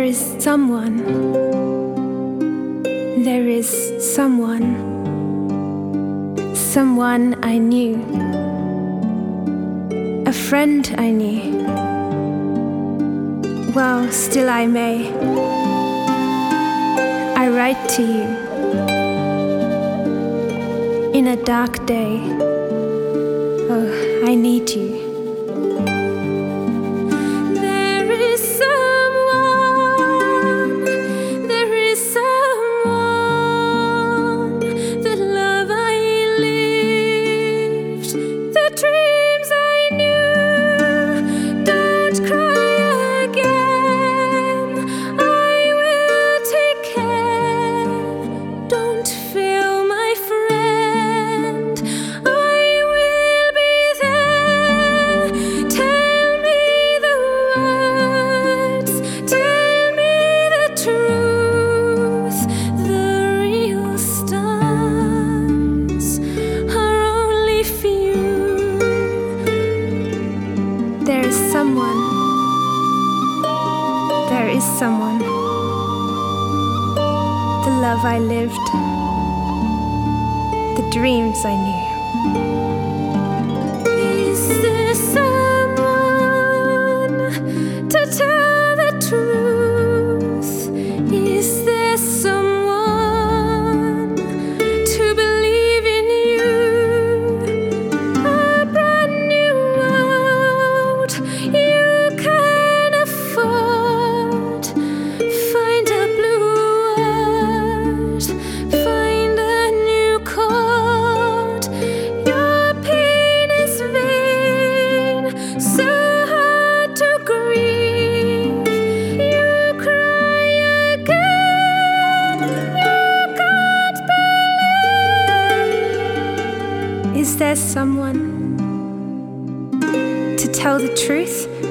is someone, there is someone I knew, a friend I knew. Well, still I may. I write to you in a dark day. Oh, I need you. There is someone, the love I lived, the dreams I knew. Is there someone to tell the truth? Is there someone to believe in you? A brand new world you can afford. Find a blue word, find a new chord. Your pain is vain, so hard to grieve. You cry again, you can't believe. Is there someone to tell the truth?